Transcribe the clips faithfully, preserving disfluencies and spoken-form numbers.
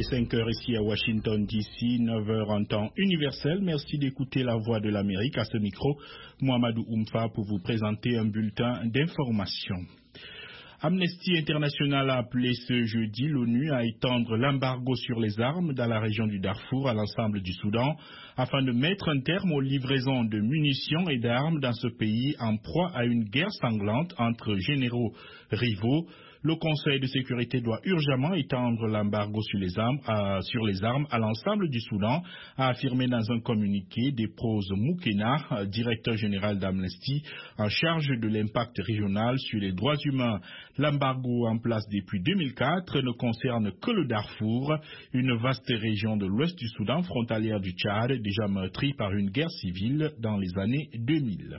est cinq heures ici à Washington D C, neuf heures en temps universel. Merci d'écouter la voix de l'Amérique. À ce micro, Mohamedou Oumfa pour vous présenter un bulletin d'information. Amnesty International a appelé ce jeudi l'ONU à étendre l'embargo sur les armes dans la région du Darfour à l'ensemble du Soudan afin de mettre un terme aux livraisons de munitions et d'armes dans ce pays en proie à une guerre sanglante entre généraux rivaux. Le Conseil de sécurité doit urgemment étendre l'embargo sur les armes à, sur les armes à l'ensemble du Soudan, a affirmé dans un communiqué Deprose Moukena, directeur général d'Amnesty, en charge de l'impact régional sur les droits humains. L'embargo en place depuis deux mille quatre ne concerne que le Darfour, une vaste région de l'ouest du Soudan, frontalière du Tchad, déjà meurtrie par une guerre civile dans les années deux mille.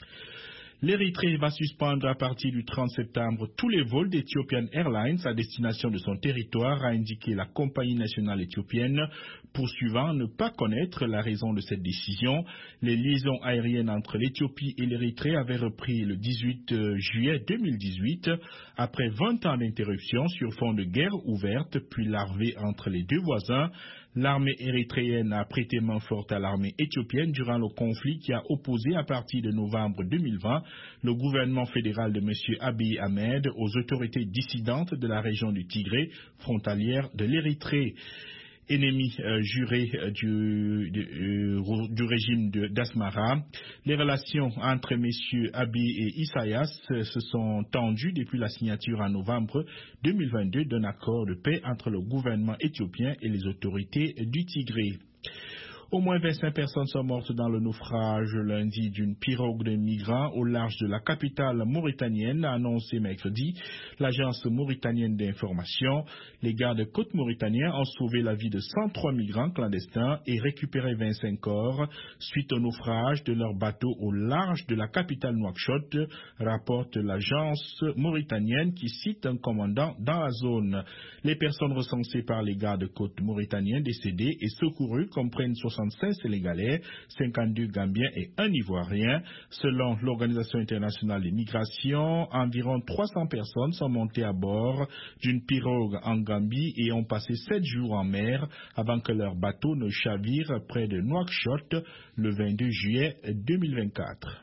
L'Érythrée va suspendre à partir du trente septembre tous les vols d'Ethiopian Airlines à destination de son territoire, a indiqué la compagnie nationale éthiopienne, poursuivant ne pas connaître la raison de cette décision. Les liaisons aériennes entre l'Éthiopie et l'Érythrée avaient repris le dix-huit juillet deux mille dix-huit, après vingt ans d'interruption sur fond de guerre ouverte puis larvée entre les deux voisins. L'armée érythréenne a prêté main forte à l'armée éthiopienne durant le conflit qui a opposé à partir de novembre deux mille vingt le gouvernement fédéral de M. Abiy Ahmed aux autorités dissidentes de la région du Tigré, frontalière de l'Érythrée. Ennemi euh, juré euh, du, du, euh, du régime d'Asmara. Les relations entre M. Abiy et Isaias euh, se sont tendues depuis la signature en novembre deux mille vingt-deux d'un accord de paix entre le gouvernement éthiopien et les autorités du Tigré. Au moins vingt-cinq personnes sont mortes dans le naufrage lundi d'une pirogue de migrants au large de la capitale mauritanienne, a annoncé mercredi l'agence mauritanienne d'information. Les gardes-côtes mauritaniens ont sauvé la vie de cent trois migrants clandestins et récupéré vingt-cinq corps suite au naufrage de leur bateau au large de la capitale Nouakchott, rapporte l'agence mauritanienne qui cite un commandant dans la zone. Les personnes recensées par les gardes-côtes mauritaniens décédés et secourues comprennent soixante-cinq Sénégalais, cinquante-deux Gambiens et un Ivoirien. Selon l'Organisation internationale des migrations, environ trois cents personnes sont montées à bord d'une pirogue en Gambie et ont passé sept jours en mer avant que leur bateau ne chavire près de Nouakchott le vingt-deux juillet deux mille vingt-quatre.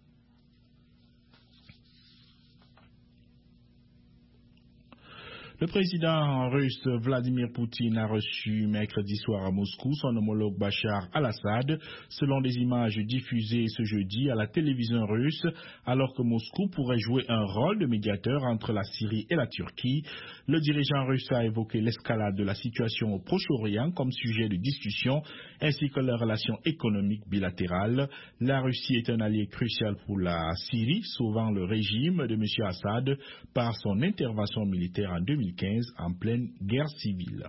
Le président russe Vladimir Poutine a reçu mercredi soir à Moscou son homologue Bachar al-Assad, selon des images diffusées ce jeudi à la télévision russe, alors que Moscou pourrait jouer un rôle de médiateur entre la Syrie et la Turquie. Le dirigeant russe a évoqué l'escalade de la situation au Proche-Orient comme sujet de discussion, ainsi que leurs relations économiques bilatérales. La Russie est un allié crucial pour la Syrie, sauvant le régime de M. Assad par son intervention militaire en deux mille quinze en pleine guerre civile.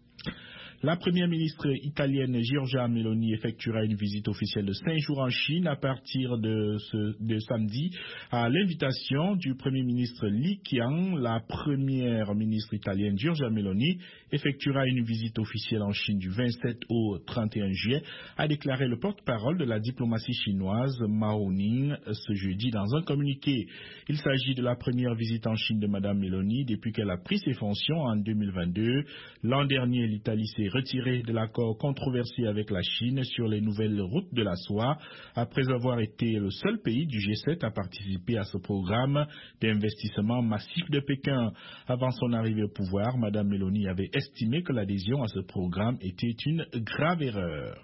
La première ministre italienne Giorgia Meloni effectuera une visite officielle de cinq jours en Chine à partir de, ce, de samedi à l'invitation du premier ministre Li Qiang. La première ministre italienne Giorgia Meloni effectuera une visite officielle en Chine du vingt-sept au trente et un juillet, a déclaré le porte-parole de la diplomatie chinoise Mao Ning ce jeudi dans un communiqué. Il s'agit de la première visite en Chine de Mme Meloni depuis qu'elle a pris ses fonctions en deux mille vingt-deux. L'an dernier, l'Italie s'est retiré de l'accord controversé avec la Chine sur les nouvelles routes de la soie, après avoir été le seul pays du G sept à participer à ce programme d'investissement massif de Pékin. Avant son arrivée au pouvoir, Mme Meloni avait estimé que l'adhésion à ce programme était une grave erreur.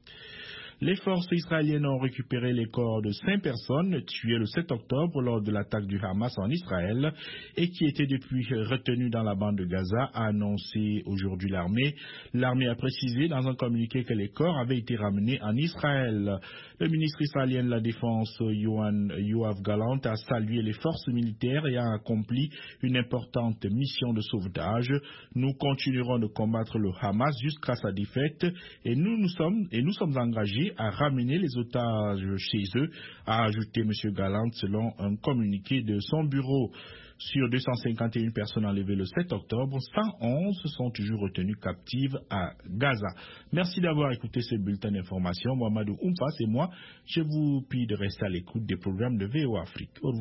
Les forces israéliennes ont récupéré les corps de cinq personnes tuées le sept octobre lors de l'attaque du Hamas en Israël et qui étaient depuis retenues dans la bande de Gaza, a annoncé aujourd'hui l'armée. L'armée a précisé dans un communiqué que les corps avaient été ramenés en Israël. Le ministre israélien de la Défense, Yoav Gallant, a salué les forces militaires et a accompli une importante mission de sauvetage. Nous continuerons de combattre le Hamas jusqu'à sa défaite et nous, nous sommes, et nous sommes engagés à ramener les otages chez eux, a ajouté M. Gallant selon un communiqué de son bureau. Sur deux cent cinquante et une personnes enlevées le sept octobre, cent onze sont toujours retenues captives à Gaza. Merci d'avoir écouté ce bulletin d'information. Mohamedou Oumfa, c'est moi. Je vous prie de rester à l'écoute des programmes de V O Afrique. Au revoir.